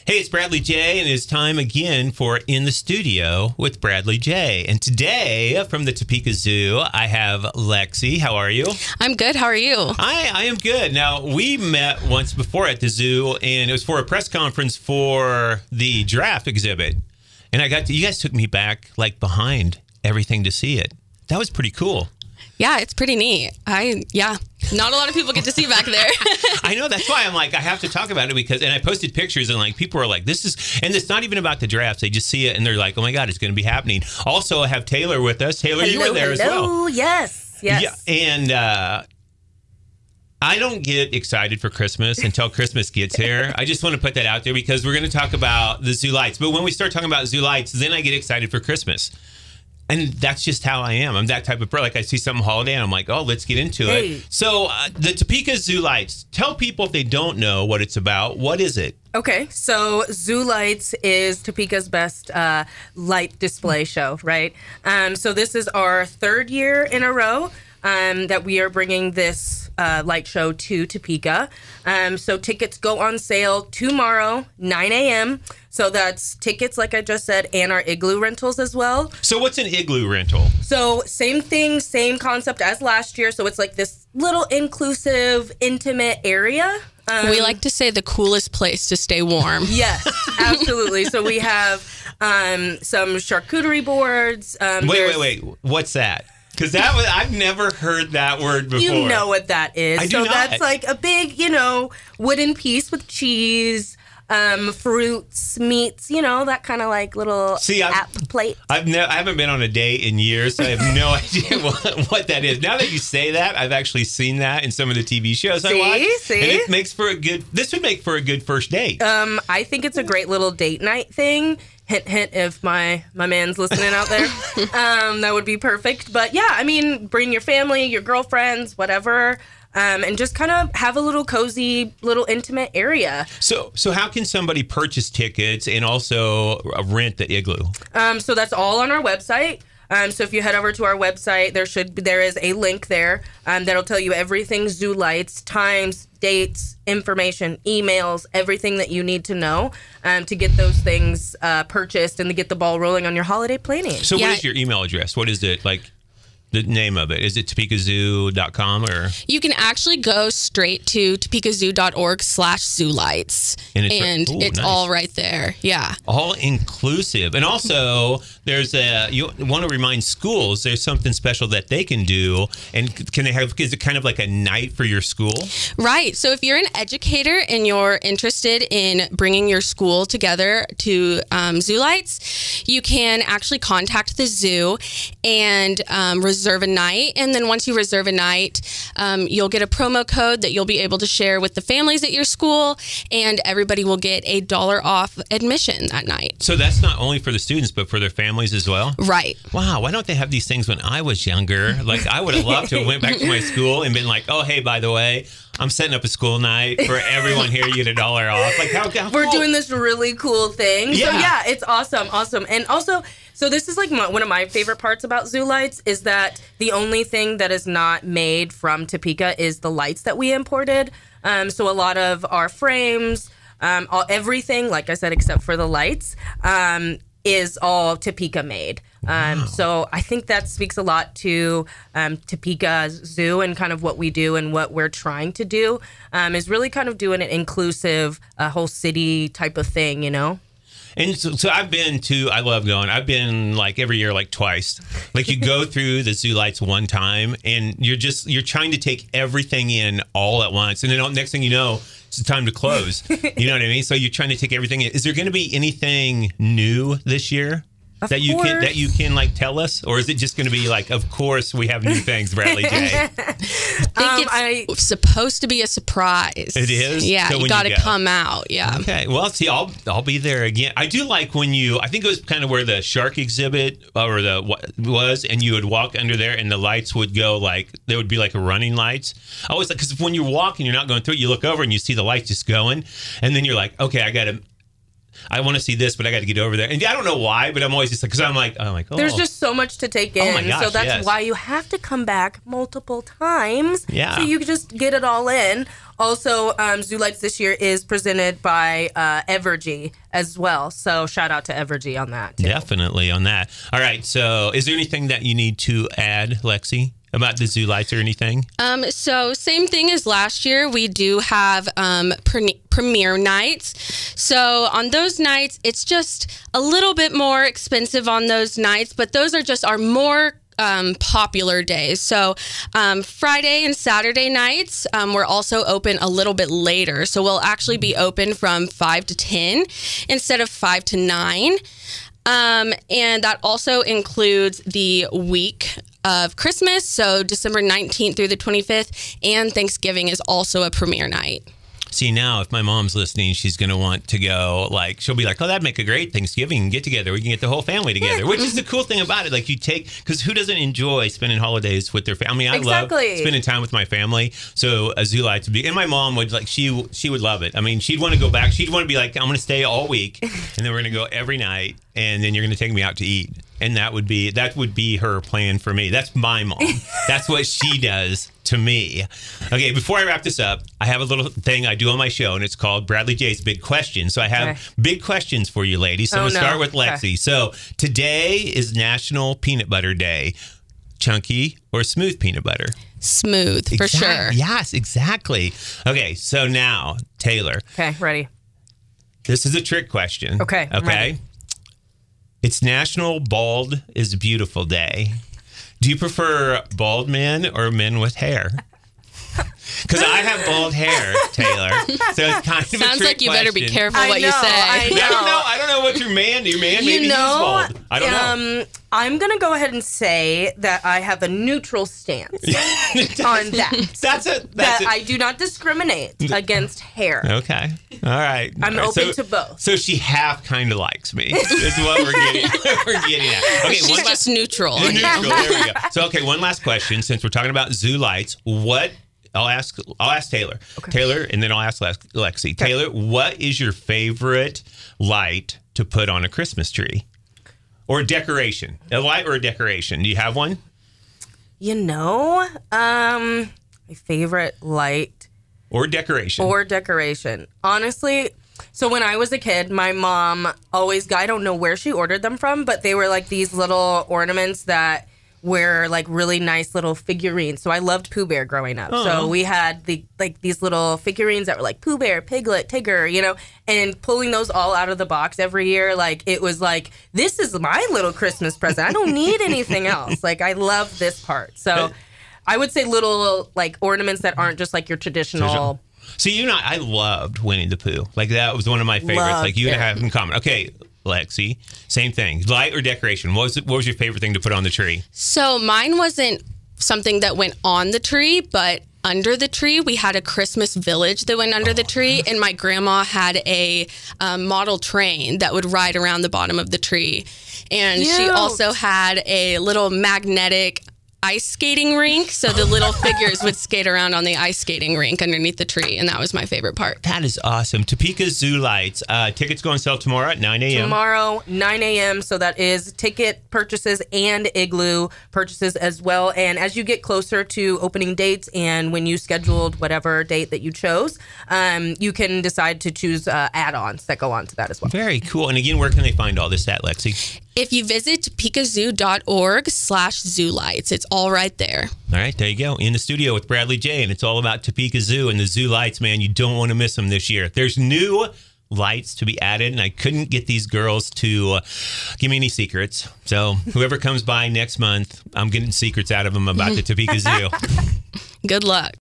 Hey, it's Bradley J, and it's time again for In the Studio with Bradley J. And today, from the Topeka Zoo, I have Lexi. How are you? I'm good. How are you? I am good. Now, we met once before at the zoo, and it was for a press conference for the giraffe exhibit. And you guys took me back, like, behind everything to see it. That was pretty cool. Yeah, it's pretty neat. Not a lot of people get to see back there. I know. That's why I'm like, I have to talk about it and I posted pictures and like people are like, and it's not even about the giraffes. They just see it and they're like, oh my God, it's going to be happening. Also, I have Taylor with us. Taylor, you were there as well. Oh, yes. Yeah, and I don't get excited for Christmas until Christmas gets here. I just want to put that out there because we're going to talk about the zoo lights. But when we start talking about zoo lights, then I get excited for Christmas. And that's just how I am. I'm that type of person. Like I see some holiday and I'm like, oh, let's get into it. So the Topeka Zoo Lights, tell people if they don't know what it's about. What is it? Okay, so Zoo Lights is Topeka's best light display show, right? So this is our third year in a row that we are bringing this light show to Topeka. So tickets go on sale tomorrow, 9 a.m., So that's tickets, like I just said, and our igloo rentals as well. So what's an igloo rental? So same thing, same concept as last year. So it's like this little inclusive, intimate area. We like to say the coolest place to stay warm. Yes, absolutely. So we have some charcuterie boards. Wait. What's that? Because I've never heard that word before. You know what that is. I do not. That's like a big, wooden piece with cheese. Fruits, meats, that kind of like little app plate. I haven't been on a date in years, so I have no idea what that is. Now that you say that, I've actually seen that in some of the TV shows I watch. See? And it makes for this would make for a good first date. I think it's a great little date night thing. Hint, hint, if my man's listening out there, that would be perfect. But yeah, I mean, bring your family, your girlfriends, whatever. And just kind of have a little cozy, little intimate area. So how can somebody purchase tickets and also rent the igloo? So that's all on our website. So if you head over to our website, there is a link there that'll tell you everything Zoo Lights, times, dates, information, emails, everything that you need to know to get those things purchased and to get the ball rolling on your holiday planning. So what is your email address? What is it like? The name of it? Is it topekazoo.com or? You can actually go straight to topekazoo.org/zoolights. And it's nice. All right there. Yeah. All inclusive. And also, you want to remind schools there's something special that they can do. And is it kind of like a night for your school? Right. So if you're an educator and you're interested in bringing your school together to Zoo Lights, you can actually contact the zoo and reserve a night, and then once you reserve a night, you'll get a promo code that you'll be able to share with the families at your school, and everybody will get $1 off admission that night. So that's not only for the students, but for their families as well? Right. Wow, why don't they have these things when I was younger? Like, I would have loved to have went back to my school and been like, oh, hey, by the way, I'm setting up a school night for everyone here. You get $1 off. Like, how We're cool. doing this really cool thing. Yeah. So yeah, it's awesome. And also, so this is like one of my favorite parts about Zoo Lights is that the only thing that is not made from Topeka is the lights that we imported. So a lot of our frames, everything, like I said, except for the lights, is all Topeka made. Wow. So I think that speaks a lot to Topeka Zoo and kind of what we do and what we're trying to do is really kind of doing an inclusive whole city type of thing, And so I love going. I've been like every year, like twice. Like you go through the Zoo Lights one time and you're trying to take everything in all at once. And then next thing you know, it's time to close. You know what I mean? So you're trying to take everything in. Is there going to be anything new this year? That you can like tell us, or is it just going to be like, of course we have new things, Bradley J? I think it's supposed to be a surprise. It is? Yeah, So you got to come out. Yeah. Okay. Well, see, I'll be there again. I do like when I think it was kind of where the shark exhibit was, and you would walk under there, and the lights would go like there would be like a running lights. I always like because when you're walking, you're not going through it. You look over and you see the lights just going, and then you're like, okay, I got to. I want to see this, but I got to get over there. And I don't know why, but I'm always just like, because I'm like, oh. There's just so much to take in. Oh my gosh, so that's yes. why you have to come back multiple times. Yeah. So you can just get it all in. Also, Zoo Lights this year is presented by Evergy as well. So shout out to Evergy on that, too. Definitely on that. All right. So is there anything that you need to add, Lexi, about the Zoo Lights or anything? So same thing as last year. We do have premiere nights. So on those nights, it's just a little bit more expensive on those nights, but those are just our more popular days. So Friday and Saturday nights, we're also open a little bit later. So we'll actually be open from 5 to 10 instead of 5 to 9. And that also includes the week of Christmas, so December 19th through the 25th, and Thanksgiving is also a premiere night. See, now, if my mom's listening, she's going to want to go, like, she'll be like, oh, that'd make a great Thanksgiving get together. We can get the whole family together, which is the cool thing about it. Like, you take, because who doesn't enjoy spending holidays with their family? I love spending time with my family. So, a Zoo Lights would be, and my mom would, like, she would love it. I mean, she'd want to go back. She'd want to be like, I'm going to stay all week, and then we're going to go every night, and then you're going to take me out to eat. And that would be her plan for me. That's my mom. That's what she does to me. Okay, before I wrap this up, I have a little thing I do on my show, and it's called Bradley J's Big Questions. So I have big questions for you, ladies. So I'm going to start with Lexi. Okay. So today is National Peanut Butter Day. Chunky or smooth peanut butter? Smooth, for sure. Yes, exactly. Okay, so now, Taylor. Okay, ready. This is a trick question. Okay, I'm ready. It's National Bald is Beautiful Day. Do you prefer bald men or men with hair? Because I have bald hair, Taylor. So it's kind of a Sounds trick like you question. better be careful what you say. I know. I don't know what your man. Maybe he's bald. I don't know. I'm going to go ahead and say that I have a neutral stance on that. That I do not discriminate against hair. Okay. All right. I'm open to both. So she half kind of likes me. Is what we're getting at. Okay, she's just neutral. Neutral. There we go. So, okay, one last question. Since we're talking about Zoo Lights, I'll ask Taylor. Okay. Taylor, and then I'll ask Lexi. Okay. Taylor, what is your favorite light to put on a Christmas tree? Or a decoration? A light or a decoration? Do you have one? My favorite light. Or decoration. Honestly, so when I was a kid, my mom always, I don't know where she ordered them from, but they were like these little ornaments that were like really nice little figurines. So I loved Pooh Bear growing up. So we had these little figurines that were like Pooh Bear, Piglet, Tigger, and pulling those all out of the box every year. Like it was like, this is my little Christmas present. I don't need anything else. Like I love this part. So I would say little like ornaments that aren't just like your traditional. See, I loved Winnie the Pooh. Like that was one of my favorites. Like you have in common. Okay. Lexi, same thing. Light or decoration? What was your favorite thing to put on the tree? So mine wasn't something that went on the tree, but under the tree, we had a Christmas village that went under the tree, and my grandma had a model train that would ride around the bottom of the tree. And she also had a little magnetic ice skating rink, so the little figures would skate around on the ice skating rink underneath the tree, and that was my favorite part. That is awesome. Topeka Zoo Lights. Tickets go on sale tomorrow at 9 a.m. Tomorrow, 9 a.m., so that is ticket purchases and Igloo purchases as well. And as you get closer to opening dates and when you scheduled whatever date that you chose, you can decide to choose add-ons that go on to that as well. Very cool. And again, where can they find all this at, Lexi? If you visit topekazoo.org/zoolights, it's all right there. All right, there you go. In the studio with Bradley J, and it's all about Topeka Zoo and the Zoo Lights, man. You don't want to miss them this year. There's new lights to be added, and I couldn't get these girls to give me any secrets. So whoever comes by next month, I'm getting secrets out of them about the Topeka Zoo. Good luck.